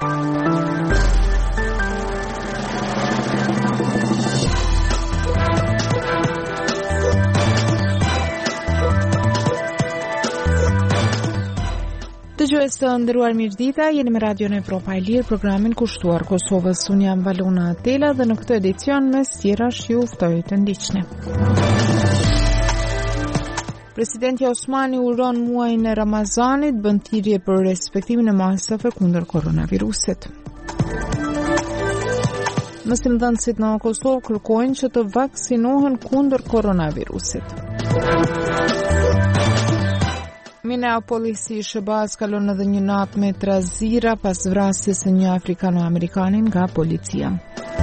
Dëgjues të nderuar, mirëdita, jeni me Radion Evropa e Lirë, programin kushtuar Kosovës. Unë jam Valona Atela dhe në këtë edicion mes tjerash ju ftoj të ndiqni. Presidenti Osmani uron muajin e Ramazanit, bën thirrje për respektimin e masave kundër koronavirusit. Mësimdhënësit në Kosovë kërkojnë që të vaksinohen kundër koronavirusit. Minneapolisi Shëbaz kalon edhe një natë me trazira pas vrasjes së një afrikano-amerikanin nga policia.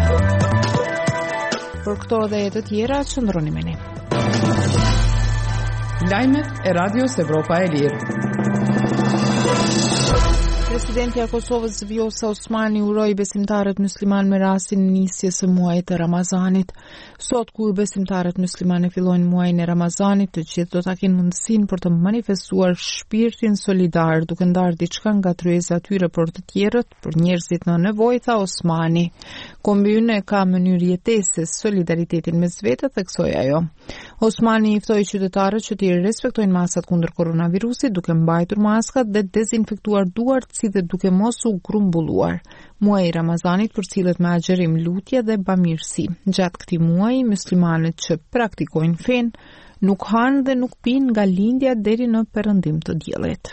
Për këto dhe të tjera, qëndroni me ne. Lajmet e Radios Evropa e Lirë. Presidenti i Kosovës Vjosa Osmani uroi besimtarët musliman me rastin e nisjes së muajit të Ramazanit. Sot kur besimtarët musliman e fillojnë muajin e Ramazanit, të gjithë do ta kenë mundësinë për të manifestuar shpirtin solidar, duke ndarë diçka nga tryeza e tyre për të tjerët, për njerëzit në nevojë, tha Osmani. Kombi ynë ka mënyrë jetese solidaritetin mes vetëve, theksoi ajo. Osmani i ftoi qytetarët që të respektojnë masat kundër koronavirusit, duke mbajtur maskat dhe dezinfektuar duart, si dhe duke mos u grumbulluar. Muaji i Ramazanit përcillet me agjerim, lutje dhe bamirësi. Gjatë këtij muaji, muslimanët që praktikojnë fen nuk hanë dhe nuk pinë nga lindja deri në perëndim të diellit.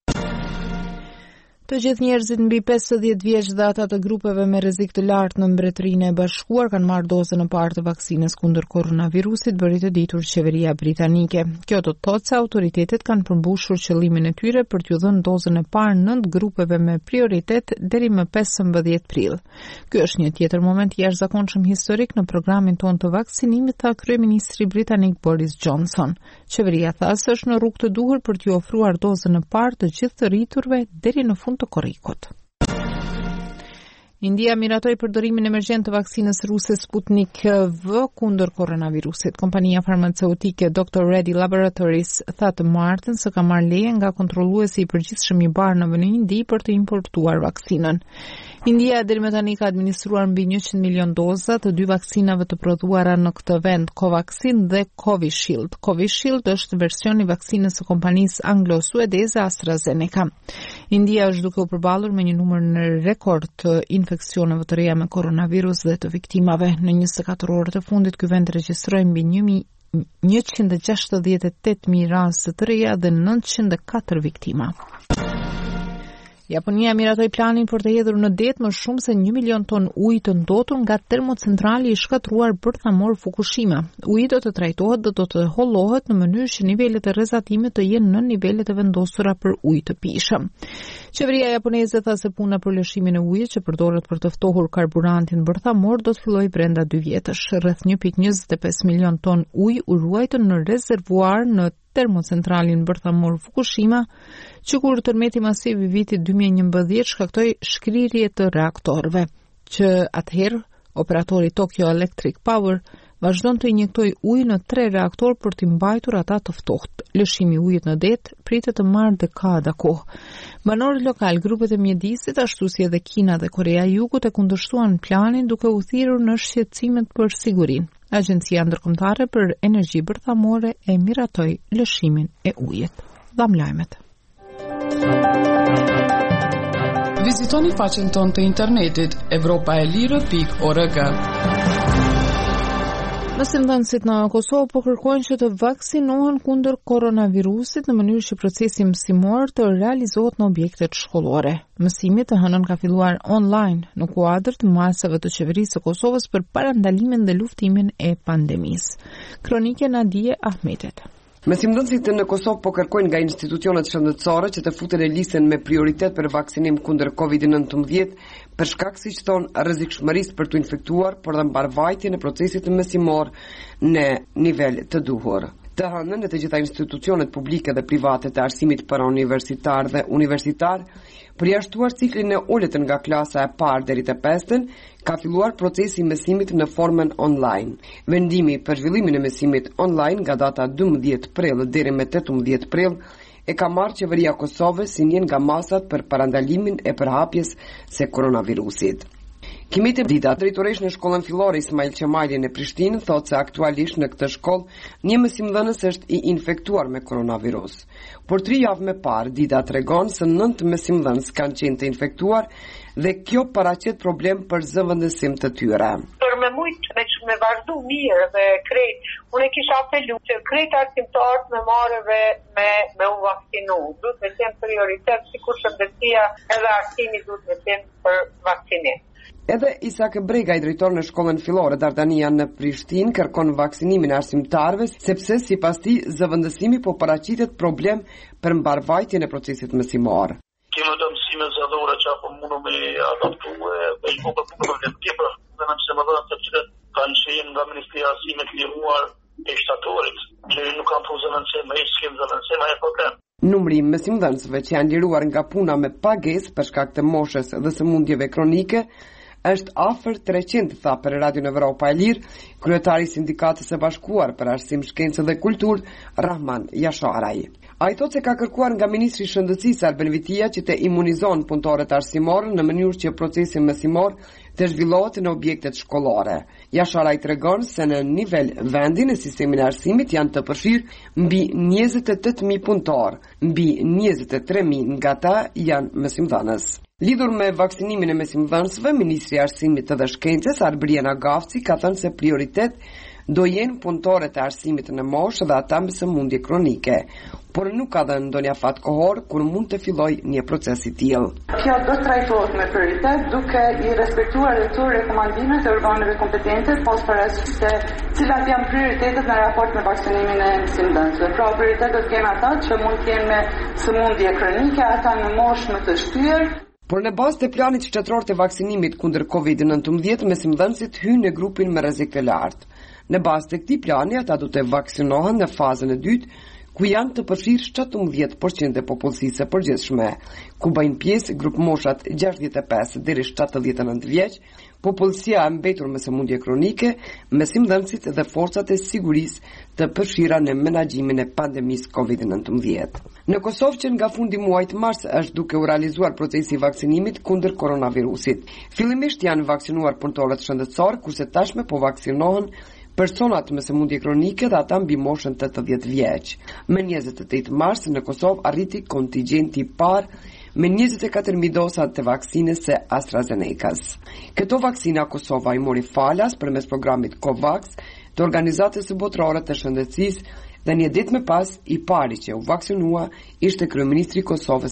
Të gjithë njerëzit mbi 50 vjeç dhe ata të grupeve me rrezik të lartë në Mbretërinë e Bashkuar kanë marrë dozën e parë të vaksinës kundër koronavirusit, bëri të ditur qeveria britanike. Kjo do të thotë se autoritetet kanë përmbushur qëllimin e tyre për t'u dhënë dozën e parë 9 grupeve me prioritet deri më 15 prill. Ky është një tjetër moment i jashtëzakonshëm historik në programin tonë të vaksinimit, tha kryeministri britanik Boris Johnson. Qeveria tha se është në rrugë të duhur për t'u ofruar dozën e parë të gjithë të rriturve deri në fund të korrikut. India miratoi përdorimin emergjent të vaksinës ruse Sputnik V kundër koronavirusit. Kompania farmaceutike Dr. Reddy Laboratories tha të martën se ka marrë leje nga kontrolluesi i përgjithshëm i barë në vendin Indi për të importuar vaksinën. India deri më tani ka administruar mbi 100 milion doza të dy vaksinave të prodhuara në këtë vend, Covaxin dhe Covishield. Covishield është versioni i vaksinës së kompanisë anglo-suedeze AstraZeneca. India është duke u përballur me një numër në rekord të infeksioneve të reja me koronavirus dhe të viktimave. Në 24 orët e fundit ky vend regjistroi mbi 168.000 raste të reja dhe 904 viktima. Japonia miratoi planin për të hedhur në det më shumë se 1 milion ton ujë të ndotur nga termocentrali i shkatruar bërthamor Fukushima. Uji do të trajtohet dhe do të hollohet në mënyrë që nivelet e rrezatimit të jenë në nivelet e vendosura për ujë të pijshëm. Qeveria japoneze tha se puna për lëshimin e ujit që përdoret për të ftohur karburantin bërthamor do të fillojë brenda 2 vjetësh. Rreth 1.25 milion ton ujë u ruajtën në rezervuar në termocentralin bërthamor Fukushima, që kur tërmeti masiv i vitit 2011 shkaktoi shkrirje të reaktorëve, që atëherë operatori Tokyo Electric Power vazhdon të injektoj ujë në 3 reaktor për t'i mbajtur ata të ftohtë. Lëshimi i ujit në det pritet të marrë dekada kohë. Banorët lokal, grupet e mjedisit, ashtu si edhe Kina dhe Korea e Jugut e kundërshtuan planin duke u thirrur në shqetësimet për sigurinë. Agjencia Ndërkombëtare për Energji Bërthamore e miratoi lëshimin e ujit. Dham lajmet. Vizitoni faqen tonë të internetit evropaelire.org. Mësimdhënësit në Kosovë po kërkojnë që të vaksinohen kundër koronavirusit në mënyrë që procesi mësimor të realizohet në objektet shkollore. Mësimi të hënën ka filluar online në kuadër të masave të qeverisë së Kosovës për parandalimin dhe luftimin e pandemisë. Kronike Nadije Ahmetet. Mësimdhënësit në Kosovë po kërkojnë nga institucionet shëndetësore që të futen në listën me prioritet për vaksinim kundër COVID-19 për shkak, siç thonë, rrezikshmërisë për të infektuar, por dhe mbarvajtjen e procesit mësimor në nivel të duhur. Të hënën në të gjitha institucionet publike dhe private të arsimit para universitar dhe universitar, përjashtuar ciklin e ulët nga klasa e parë deri te 5-ën, ka filluar procesi i mësimit në formën online. Vendimi për zhvillimin e mësimit online nga data 12 prill deri më 18 prill e ka marrë qeveria e Kosovës si një nga masat për parandalimin e përhapjes së koronavirusit. Kimete Dita, drejtoresh në shkollën fillore Ismail Qemali në Prishtinë, thotë se aktualisht në këtë shkollë një mësimdhënës është i infektuar me koronavirus. Por 3 javë më parë, Dita tregon se 9 mësimdhënës kanë qenë të infektuar dhe kjo paraqet problem për zëvendësim të tyre. Për me vazhdu mirë dhe krejt, unë e kisha apelu që krejt arsimtarët me marrëve me u vaksinu. Duhet me qenë prioritet, sikur shëndetësia edhe arsimi duhet me qenë për vaksinim. Edhe Isak Bregaj, drejtor në shkollën fillore Dardania në Prishtinë, kërkon vaksinimin e arsimtarëve sepse sipas tij zëvendësimi po paraqitet problem për mbarvajtjen e procesit mësimor. Kemë të mësime zëdhore që apo mundu me adaptu e i po përpunë të tjepër dhe në që më dhënë të që kanë qenë nga Ministria Arsimit liruar e shtatorit, që nuk kanë pu zëvendësim, e s'kem zëvendësim, e problem. Numri mësimdhënësve që janë liruar nga puna me pagesë për shkak të moshës dhe sëmundjeve kronike është afër 300, tha për Radion Evropa e Lirë, kryetari i Sindikatës së Bashkuar për Arsim, Shkencë dhe Kulturë, Rahman Yasharaj. Ai thotë se ka kërkuar nga Ministri i Shëndetësisë Arben Vitia që të imunizon punëtorët arsimor në mënyrë që procesi mësimor të zhvillohet në objektet shkollore. Yasharaj tregon se në nivel vendi në sistemin e arsimit janë të përfshirë mbi 28.000 punëtor, mbi 23.000 nga ata janë mësimdhënës. Lidhur me vaksinimin e mësimdhënësve, Ministri i Arsimit dhe Shkencës Arbriana Gafci ka thënë se prioritet do jenë punëtorët e arsimit në moshë dhe ata me sëmundje kronike, por nuk ka dhënë ndonjë afat kohor kur mund të fillojë një proces i tillë. Kjo do të trajtohet me prioritet duke i respektuar dhe të rekomandimet e organeve kompetente, pas parasysh se cilat janë prioritetet në raport me vaksinimin e mësimdhënësve. Pra prioritetet kemi ata që mund të jenë me sëmundje kronike, ata në moshë më të shtyr. Por në bazë të planit shtetëror të vaksinimit kundër COVID-19, mësimdhënësit hynë në grupin me rrezik të lartë. Në bazë të këtij plani, ata do të vaksinohen në fazën e dytë, ku janë të përfshirë 17% e popullsisë së përgjithshme, ku bëjnë pjesë grup moshat 65 deri 79 vjeç, popullsia e mbetur me sëmundje kronike, mësimdhënësit dhe forcat e sigurisë të përfshira në menaxhimin e pandemisë COVID-19. Në Kosovë që nga fundi muajit mars është duke u realizuar procesi i vaksinimit kundër koronavirusit. Fillimisht janë vaksinuar punëtorët shëndetësor, kurse tashme po vaksinohen personat me sëmundje kronike dhe ata mbi moshën 80 vjeç. Më 28 mars në Kosovë arriti kontingjenti i parë me 24.000 doza të vaksinës së AstraZenecas. Këto vaksina Kosova i mori falas përmes programit COVAX të Organizatës së Botërore të Shëndetësisë dhe një ditë më pas i pari që u vaksinua ishte kryeministri i Kosovës